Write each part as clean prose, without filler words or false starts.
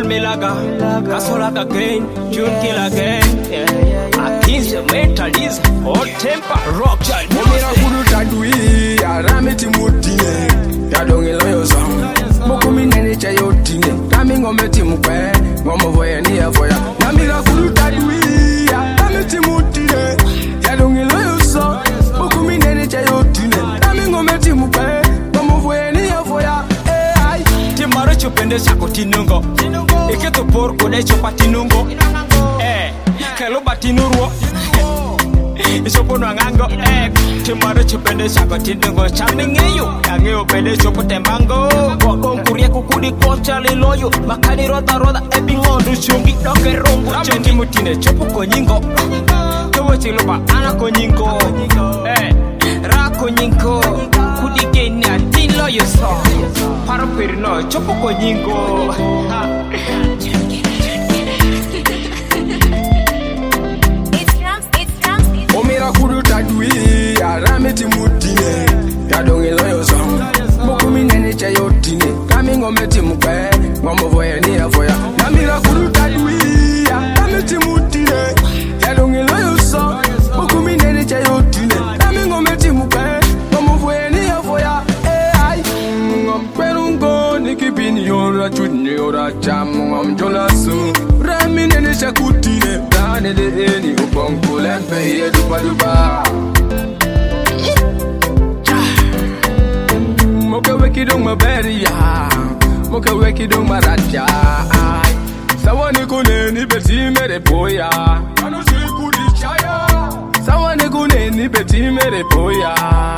Ball Milaga, Casolaga again, June Kill again. Against the mentalist, hot temper, rock child. Mira kudu tadui, aramiti mutine. Yadongi loyo song. Mokumi nene cha yotine. Kami ngometi mukwe, ngomo voye ni ya voya. Mira kudu tadui, aramiti mutine. Yadongi loyo song. Mokumi nene cha yotine. Kami ngometi mukwe, ngomo voye ni ya voya. Timaro chupende chako tinungo. Iketo por kode chopa tinungo. Kelo batinurwo. Isopo nwangango. Timaro chupende chako tinungo. Chambi ngeyo. Yangeo pende chopo tembango. Kuria kukudi kocha liloyo. Makani roda ebingondo chungi. Doke rongo chengi mutine chopo konyingo. Kewo chiloba ana konyingo. Ra konyingo. Kudi geni atilo yoso. Paro perino chopo konyingo. Omira kudu tadui, aramiti mutine. Yadongi loyo song. Mokumi nene cha yotine. Kami ngometi mukwe, ngomo voye ni ya voya. Namira kudu tadui, aramiti mutine. Yadongi loyo song. Mokumi nene cha yotine. Kami ngometi mukwe, ngomo voye ni ya voya. Ngomperungo nikipini yora chudni yora chamu ngomjolasu. Rami nene cha kutine. Dane de eni uponku lempe ye dupa. Moke weki dong maberi ya. Moke weki dong maraja. Sawani kune ni beti mere poya. Ano si kudi chaya. Sawani kune ni beti mere poya.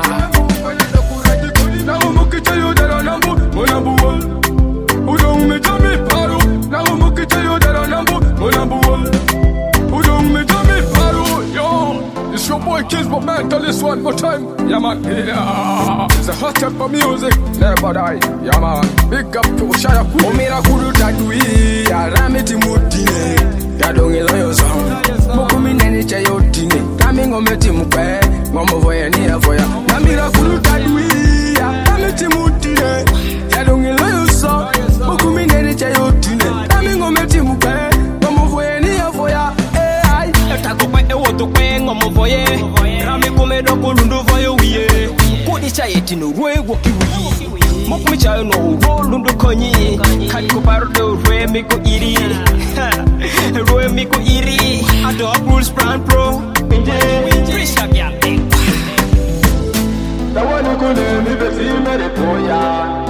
Now moke chayo dara nambu, monambu wol. Udong me jami paru. Now moke chayo dara nambu, monambu wol. Udong me jami paru. Yo, it's your boy Kids, but man, tell this one more time. Yeah man, yeah. It's a hot temper music, never die. Yeah man, big up to Shaya Kudi. Omira kudu tadui, aramiti mutine. Yadongi loyo song. Mokumi nene cha yotine. Kami ngometi mukwe, ngomo voye ni ya voya. Namira kudu tadui, aramiti mutine. Yadongi loyo song. Mokumi nene cha yotine. Kami ngometi mukwe, ngomo voye ni ya voya. Tako kwe ewoto kwe ngomo voye. Rame kome doko lundu voye wiye. Kudi cha yeti no rwe woki wiye. Mokumi cha no ro lundu konyi. Kanko baro do rwe miko iri. Rwe miko iri. Ado Bruce Brand Pro. Trisha Gyate. Sawani kune ni beti mere poya.